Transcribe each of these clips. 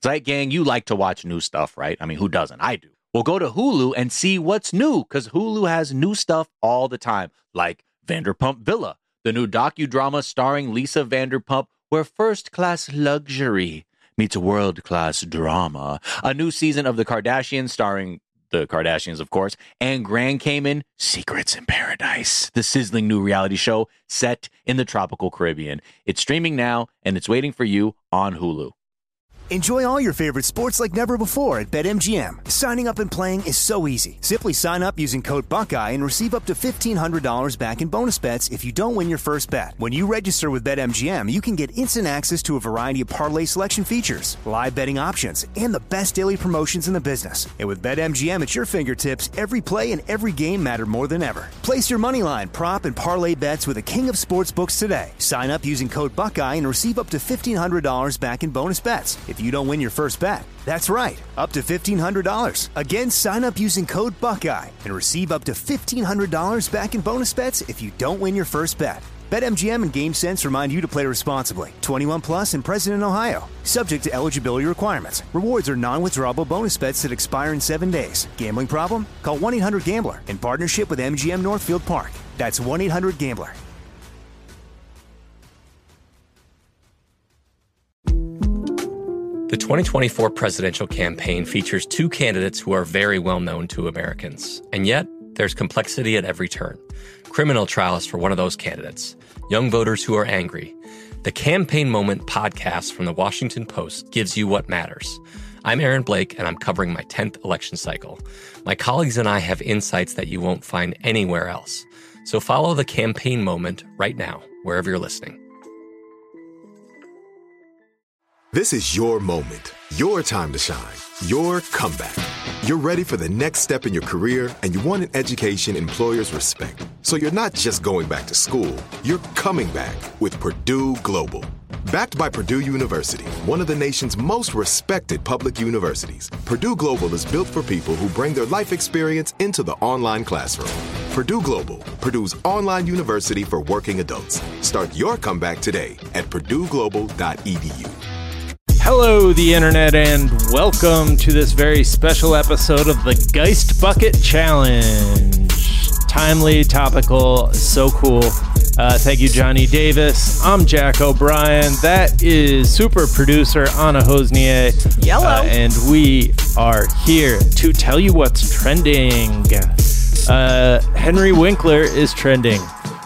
Zeit Gang, you like to watch new stuff, right? I mean, who doesn't? I do. Well, go to Hulu and see what's new, because Hulu has new stuff all the time, like Vanderpump Villa, the new docudrama starring Lisa Vanderpump, where first-class luxury meets world-class drama. A new season of The Kardashians starring the Kardashians, of course, and Grand Cayman, Secrets in Paradise, the sizzling new reality show set in the tropical Caribbean. It's streaming now, and it's waiting for you on Hulu. Enjoy all your favorite sports like never before at BetMGM. Signing up and playing is so easy. Simply sign up using code Buckeye and receive up to $1,500 back in bonus bets if you don't win your first bet. When you register with BetMGM, you can get instant access to a variety of parlay selection features, live betting options, and the best daily promotions in the business. And with BetMGM at your fingertips, every play and every game matter more than ever. Place your moneyline, prop, and parlay bets with the king of sportsbooks today. Sign up using code Buckeye and receive up to $1,500 back in bonus bets if you don't win your first bet. That's right, up to $1,500. Again, sign up using code Buckeye and receive up to $1,500 back in bonus bets if you don't win your first bet. BetMGM and GameSense remind you to play responsibly. 21 plus and present in Ohio. Subject to eligibility requirements. Rewards are non-withdrawable bonus bets that expire in 7 days. Gambling problem? Call 1-800-GAMBLER in partnership with MGM Northfield Park. That's 1-800-GAMBLER. The 2024 presidential campaign features two candidates who are very well known to Americans. And yet, there's complexity at every turn. Criminal trials for one of those candidates. Young voters who are angry. The Campaign Moment podcast from the Washington Post gives you what matters. I'm Aaron Blake, and I'm covering my 10th election cycle. My colleagues and I have insights that you won't find anywhere else. So follow The Campaign Moment right now, wherever you're listening. This is your moment, your time to shine, your comeback. You're ready for the next step in your career, and you want an education employers respect. So you're not just going back to school, you're coming back with Purdue Global. Backed by Purdue University, one of the nation's most respected public universities, Purdue Global is built for people who bring their life experience into the online classroom. Purdue Global, Purdue's online university for working adults. Start your comeback today at purdueglobal.edu. Hello, the internet, and welcome to this very special episode of the Geist Bucket Challenge. Timely, topical, so cool. Thank you, Johnny Davis. I'm Jack O'Brien. That is super producer Anna Hosnier. Yellow. And we are here to tell you what's trending. Henry Winkler is trending.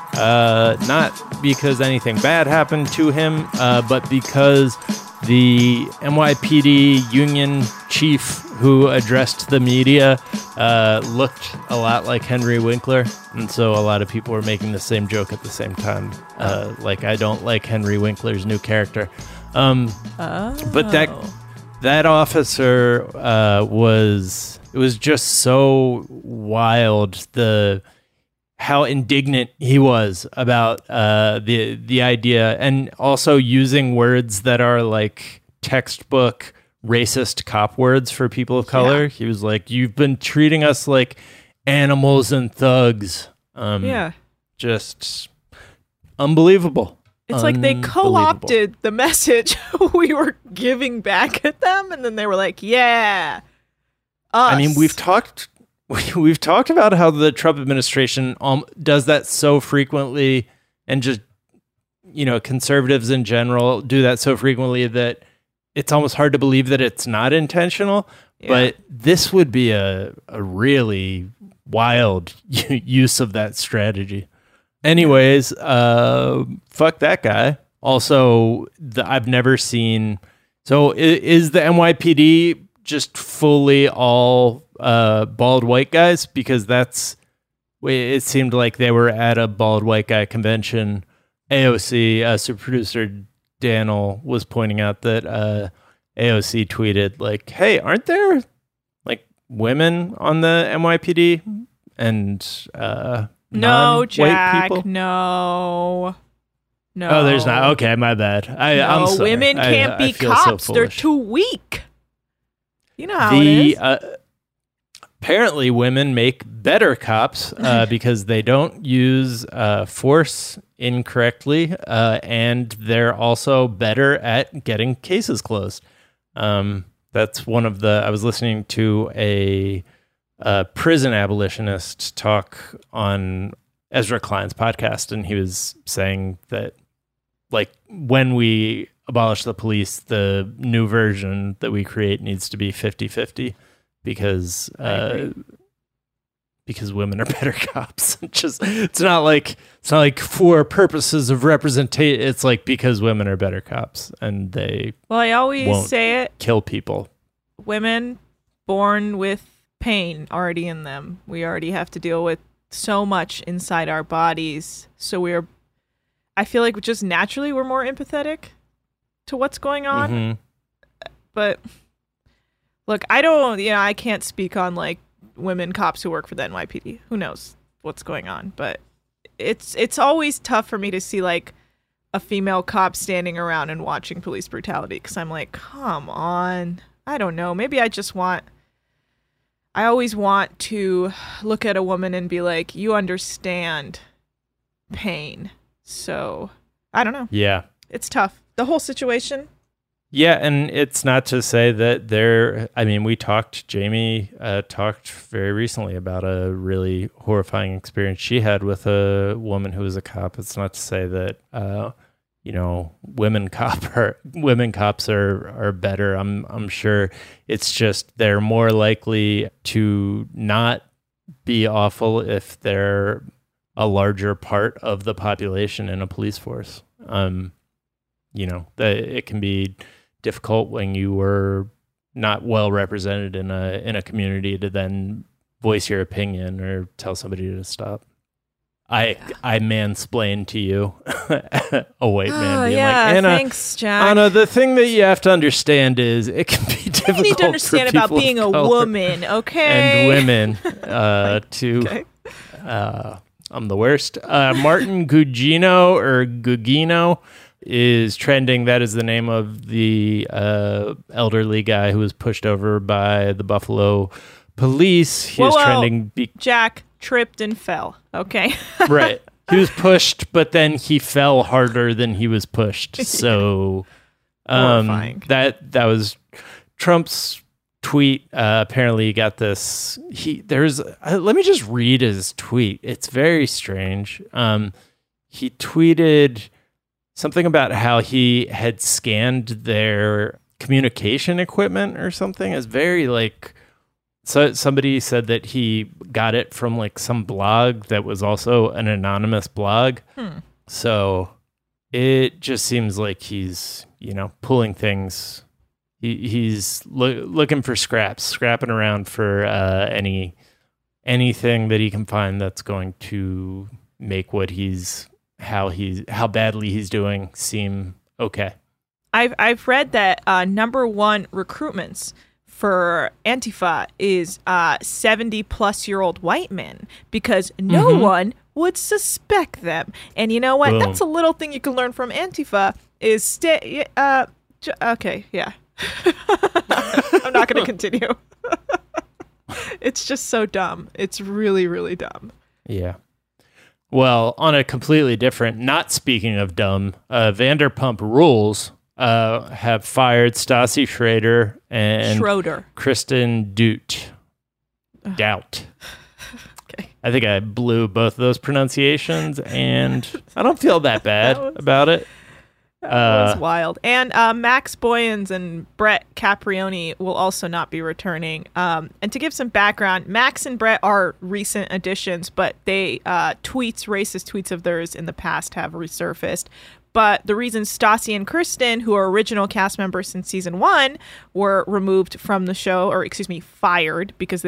Not because anything bad happened to him, but because the NYPD union chief who addressed the media looked a lot like Henry Winkler, and so a lot of people were making the same joke at the same time. Like, I don't like Henry Winkler's new character. But that officer it was just so wild, how indignant he was about the idea, and also using words that are like textbook racist cop words for people of color. Yeah. He was like, "You've been treating us like animals and thugs." Just unbelievable. It's like they co-opted the message we were giving back at them, and then they were like, "Yeah, us." I mean, we've talked about how the Trump administration does that so frequently, and just, conservatives in general do that so frequently that it's almost hard to believe that it's not intentional. Yeah. But this would be a really wild use of that strategy. Anyways, fuck that guy. Also, I've never seen... So is the NYPD just fully all bald white guys? Because it seemed like they were at a bald white guy convention. AOC, super producer Daniel, was pointing out that AOC tweeted like, "Hey, aren't there like women on the NYPD?" And no, Jack, people? No. Oh, there's not. Okay, my bad. I'm sorry. Women can't be cops. So they're too weak. You know how it is. Apparently, women make better cops because they don't use force incorrectly, and they're also better at getting cases closed. That's one of the. I was listening to a prison abolitionist talk on Ezra Klein's podcast, and he was saying that, like, when we abolish the police, the new version that we create needs to be 50-50 because women are better cops. It's not like for purposes of representation. It's like because women are better cops and they I always say it. Kill people. Women born with pain already in them. We already have to deal with so much inside our bodies. So I feel like just naturally we're more empathetic to what's going on. Mm-hmm. But look, I can't speak on like women cops who work for the NYPD. Who knows what's going on? But it's always tough for me to see like a female cop standing around and watching police brutality, because I'm like, come on. I don't know. Maybe I always want to look at a woman and be like, you understand pain. So I don't know. Yeah. It's tough. The whole situation. Yeah, and it's not to say that Jamie talked very recently about a really horrifying experience she had with a woman who was a cop. It's not to say that, women cops are better. I'm sure it's just they're more likely to not be awful if they're a larger part of the population in a police force. It can be difficult when you were not well represented in a community to then voice your opinion or tell somebody to stop. I mansplain to you, a white man being like, Anna, thanks, Jack. Anna, the thing that you have to understand is it can be difficult. You need to understand about being a woman, okay? And women okay. I'm the worst. Martin Gugino is trending. That is the name of the elderly guy who was pushed over by the Buffalo police. He is trending. Jack tripped and fell. Okay. Right. He was pushed, but then he fell harder than he was pushed. So horrifying. That was Trump's tweet. Apparently he got this. Let me just read his tweet. It's very strange. He tweeted something about how he had scanned their communication equipment or something. It's very like, so somebody said that he got it from like some blog that was also an anonymous blog. So it just seems like he's, pulling things. He's looking for scrapping around for anything that he can find that's going to make what how badly he's doing seem okay. I've read that number one recruitments for Antifa is 70-plus-year-old white men, because no one would suspect them. And you know what? Boom. That's a little thing you can learn from Antifa is okay, yeah. I'm not going to continue. It's just so dumb. It's really, really dumb. Yeah. Well, on a completely different, not speaking of dumb, Vanderpump Rules have fired Stassi Schroeder and Kristen Doubt. Okay. I think I blew both of those pronunciations, and I don't feel that bad about it. That was wild. And Max Boyens and Brett Caprioni will also not be returning. And to give some background, Max and Brett are recent additions, but racist tweets of theirs in the past have resurfaced. But the reason Stassi and Kristen, who are original cast members since season 1, were removed from the show, fired because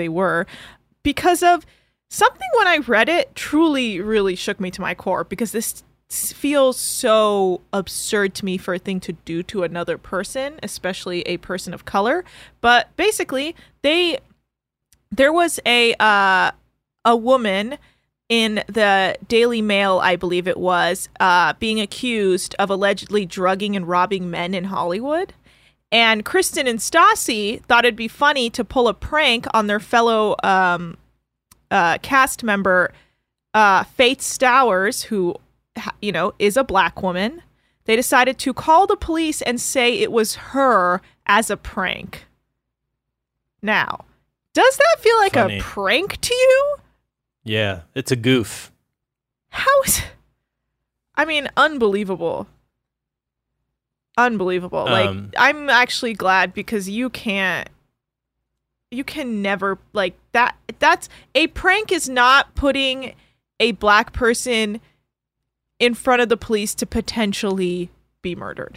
of something when I read it truly, really shook me to my core, because this feels so absurd to me for a thing to do to another person, especially a person of color. But basically, there was a woman in the Daily Mail, I believe it was, being accused of allegedly drugging and robbing men in Hollywood. And Kristen and Stassi thought it'd be funny to pull a prank on their fellow cast member, Faith Stowers, who is a black woman. They decided to call the police and say it was her as a prank. Now, does that feel like Funny. a prank to you? Yeah, it's a goof. How is... I mean, unbelievable. Unbelievable. Like, I'm actually glad because you can never, like, that's a prank is not putting a black person in front of the police to potentially be murdered.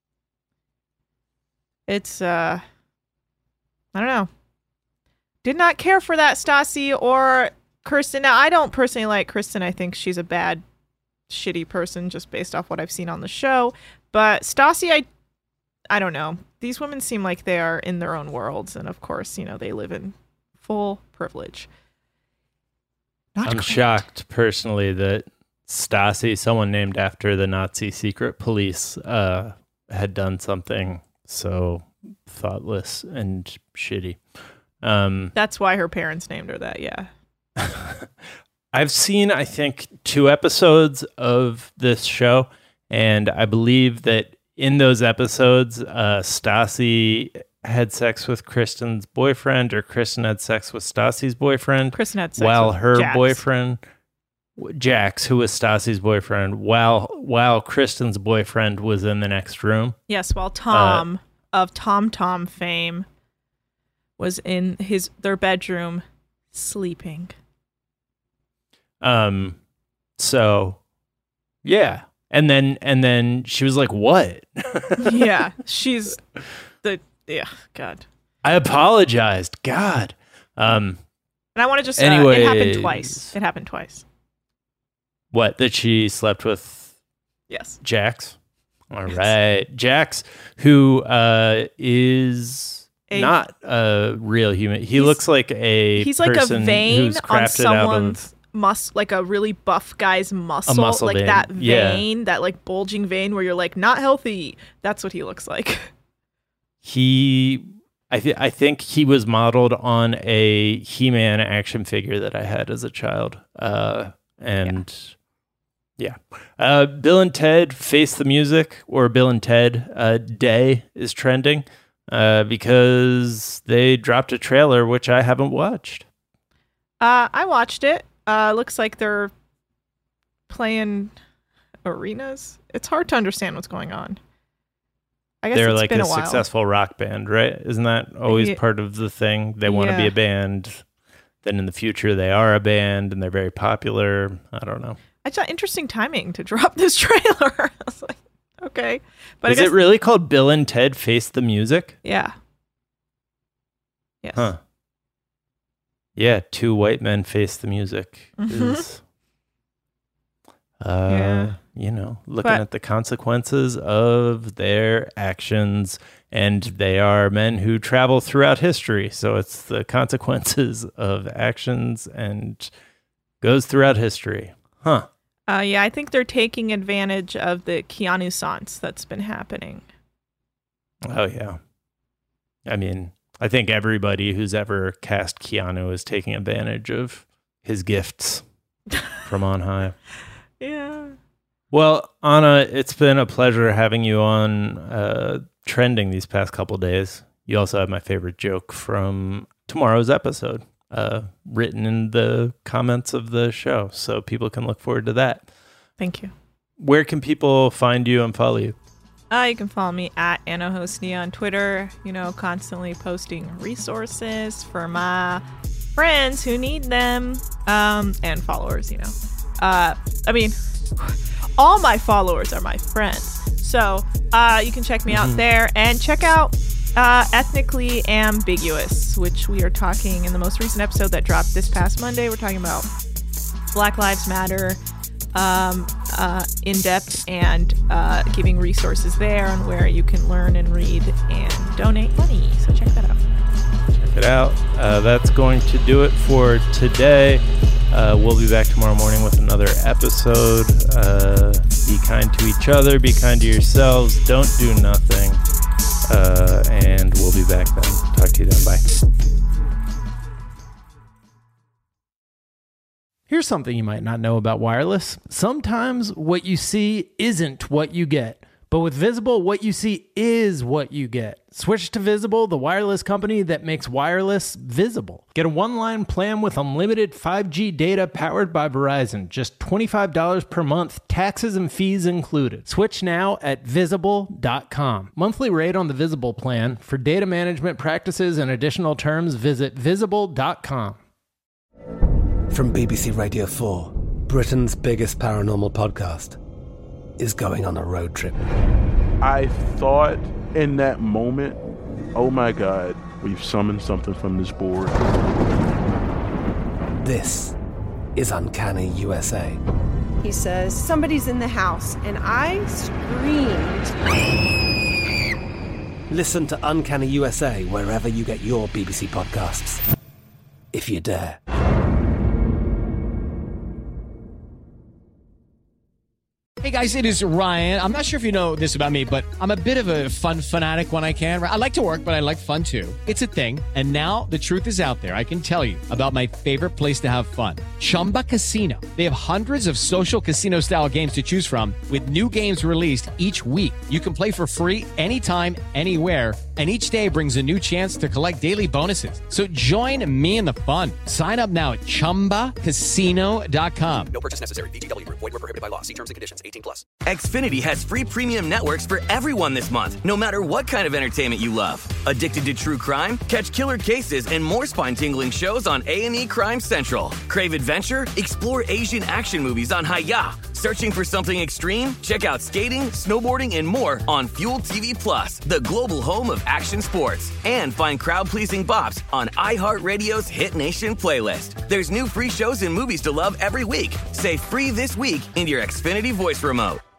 It's, I don't know. Did not care for that Stassi or Kirsten. Now, I don't personally like Kristen. I think she's a bad, shitty person just based off what I've seen on the show. But Stassi, I don't know. These women seem like they are in their own worlds. And of course, you know, they live in full privilege. I'm shocked personally that Stasi, someone named after the Nazi secret police, had done something so thoughtless and shitty. That's why her parents named her that, yeah. I've seen, I think, 2 episodes of this show, and I believe that in those episodes, Stassi had sex with Kristen's boyfriend, or Kristen had sex with Stassi's boyfriend. Kristen had sex while with her Jax. boyfriend, Jax, who was Stassi's boyfriend, while Kristen's boyfriend was in the next room. Yes, while Tom of Tom Tom fame was in their bedroom sleeping. So yeah. And then she was like, "What?" Yeah, she's God. I apologized. God. And I want to just anyways, it happened twice. What? That she slept with Yes. Jax? All right. Jax, who is not a real human. He's looks like he's like a vein who's on crafted out someone's like a really buff guy's muscle, muscle like vein. that Yeah. vein, that like bulging vein where you're like not healthy. That's what he looks like. I think he was modeled on a He-Man action figure that I had as a child. Bill and Ted Face the Music, or Bill and Ted Day is trending because they dropped a trailer, which I haven't watched. I watched it. Looks like they're playing arenas. It's hard to understand what's going on. I guess They're it's like been a a while. successful rock band, right? Isn't that always part of the thing? They want to be a band. Then in the future, they are a band and they're very popular. I don't know. I thought interesting timing to drop this trailer. I was like, okay. But Is I guess, it really called Bill and Ted Face the Music? Yeah. Yes. Huh. Yeah, 2 white men face the music. Is, looking at the consequences of their actions, and they are men who travel throughout history. So it's the consequences of actions and goes throughout history. Huh. I think they're taking advantage of the Keanu-sance that's been happening. Oh, yeah. I mean, I think everybody who's ever cast Keanu is taking advantage of his gifts from on high. Yeah. Well, Anna, it's been a pleasure having you on trending these past couple days. You also have my favorite joke from tomorrow's episode written in the comments of the show, so people can look forward to that. Thank you. Where can people find you and follow you? You can follow me at AnnaHosnia on Twitter, constantly posting resources for my friends who need them, and followers, all my followers are my friends. So you can check me out there and check out Ethnically Ambiguous, which we are talking in the most recent episode that dropped this past Monday. We're talking about Black Lives Matter in depth and giving resources there on where you can learn and read and donate money. So check that out. Check it out. That's going to do it for today. We'll be back tomorrow morning with another episode. Be kind to each other. Be kind to yourselves. Don't do nothing. And we'll be back then. Talk to you then. Bye. Here's something you might not know about wireless. Sometimes what you see isn't what you get. But with Visible, what you see is what you get. Switch to Visible, the wireless company that makes wireless visible. Get a one-line plan with unlimited 5G data powered by Verizon. Just $25 per month, taxes and fees included. Switch now at Visible.com. Monthly rate on the Visible plan. For data management practices and additional terms, visit Visible.com. From BBC Radio 4, Britain's biggest paranormal podcast is going on a road trip. I thought in that moment, oh my God, we've summoned something from this board. This is Uncanny USA. He says, somebody's in the house, and I screamed. Listen to Uncanny USA wherever you get your BBC podcasts, if you dare. Hey guys, it is Ryan. I'm not sure if you know this about me, but I'm a bit of a fun fanatic when I can. I like to work, but I like fun too. It's a thing. And now the truth is out there. I can tell you about my favorite place to have fun. Chumba Casino. They have hundreds of social casino style games to choose from with new games released each week. You can play for free anytime, anywhere. And each day brings a new chance to collect daily bonuses. So join me in the fun. Sign up now at ChumbaCasino.com. No purchase necessary. VGW. Void where prohibited by law. See terms and conditions. 18+. Xfinity has free premium networks for everyone this month, no matter what kind of entertainment you love. Addicted to true crime? Catch killer cases and more spine-tingling shows on A&E Crime Central. Crave adventure? Explore Asian action movies on Hi-YAH. Searching for something extreme? Check out skating, snowboarding, and more on Fuel TV Plus, the global home of action sports. And find crowd-pleasing bops on iHeartRadio's Hit Nation playlist. There's new free shows and movies to love every week. Say free this week in your Xfinity voice remote.